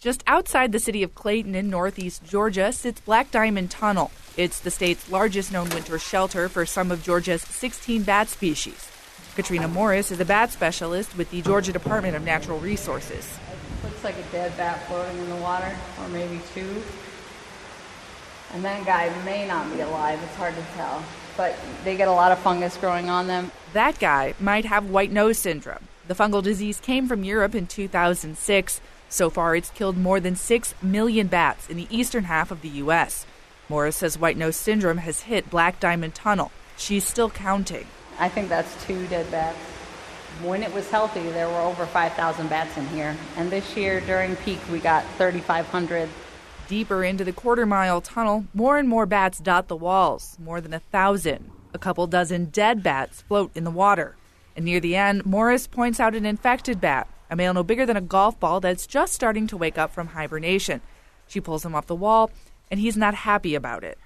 Just outside the city of Clayton in northeast Georgia sits Black Diamond Tunnel. It's the state's largest known winter shelter for some of Georgia's 16 bat species. Katrina Morris is a bat specialist with the Georgia Department of Natural Resources. It looks like a dead bat floating in the water, or maybe two. And that guy may not be alive, it's hard to tell. But they get a lot of fungus growing on them. That guy might have white nose syndrome. The fungal disease came from Europe in 2006. So far, it's killed more than 6 million bats in the eastern half of the U.S. Morris says white nose syndrome has hit Black Diamond Tunnel. She's still counting. I think that's 2 dead bats. When it was healthy, there were over 5,000 bats in here. And this year, during peak, we got 3,500. Deeper into the quarter-mile tunnel, more and more bats dot the walls, more than 1,000. A couple dozen dead bats float in the water. And near the end, Morris points out an infected bat, a male no bigger than a golf ball that's just starting to wake up from hibernation. She pulls him off the wall, and he's not happy about it.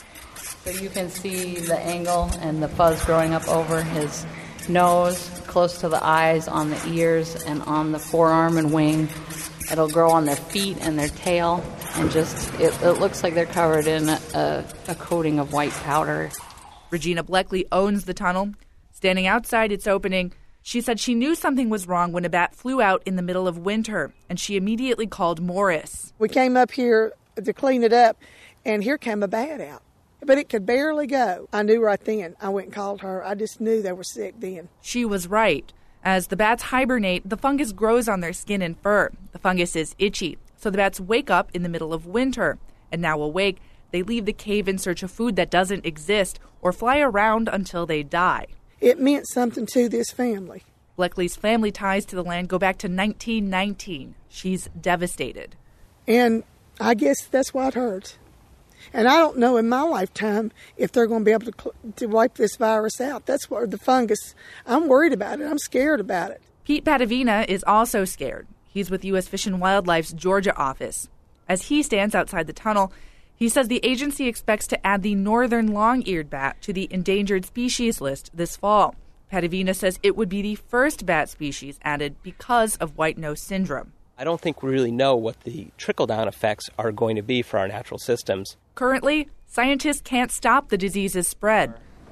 So you can see the angle and the fuzz growing up over his nose, close to the eyes, on the ears, and on the forearm and wing. It'll grow on their feet and their tail, and just it looks like they're covered in a coating of white powder. Regina Bleckley owns the tunnel. Standing outside its opening, she said she knew something was wrong when a bat flew out in the middle of winter, and she immediately called Morris. We came up here to clean it up, and here came a bat out. But it could barely go. I knew right then. I went and called her. I just knew they were sick then. She was right. As the bats hibernate, the fungus grows on their skin and fur. The fungus is itchy, so the bats wake up in the middle of winter. And now awake, they leave the cave in search of food that doesn't exist or fly around until they die. It meant something to this family. Bleckley's family ties to the land go back to 1919. She's devastated. And I guess that's why it hurts. And I don't know in my lifetime if they're going to be able to wipe this virus out. That's what the fungus, I'm worried about it. I'm scared about it. Pete Patavina is also scared. He's with U.S. Fish and Wildlife's Georgia office. As he stands outside the tunnel, he says the agency expects to add the northern long-eared bat to the endangered species list this fall. Patavina says it would be the first bat species added because of white nose syndrome. I don't think we really know what the trickle-down effects are going to be for our natural systems. Currently, scientists can't stop the disease's spread.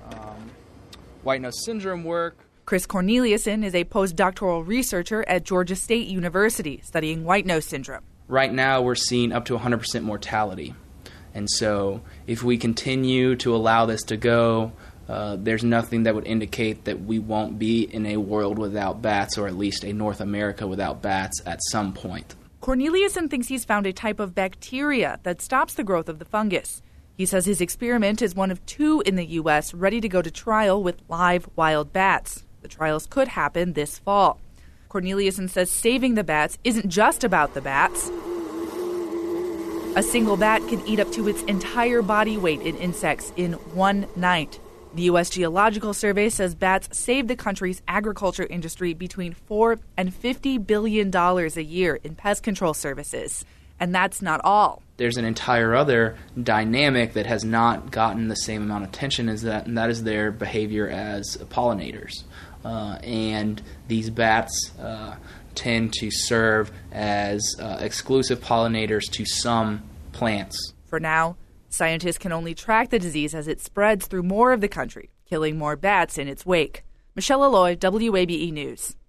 White nose syndrome work. Chris Corneliuson is a postdoctoral researcher at Georgia State University studying white nose syndrome. Right now, we're seeing up to 100% mortality. And so if we continue to allow this to go, there's nothing that would indicate that we won't be in a world without bats, or at least a North America without bats at some point. Corneliuson thinks he's found a type of bacteria that stops the growth of the fungus. He says his experiment is one of 2 in the U.S. ready to go to trial with live wild bats. The trials could happen this fall. Corneliuson says saving the bats isn't just about the bats. A single bat can eat up to its entire body weight in insects in one night. The U.S. Geological Survey says bats save the country's agriculture industry between $4 and $50 billion a year in pest control services. And that's not all. There's an entire other dynamic that has not gotten the same amount of attention as that, and that is their behavior as pollinators. And these bats tend to serve as exclusive pollinators to some plants. For now, scientists can only track the disease as it spreads through more of the country, killing more bats in its wake. Michelle Alloy, WABE News.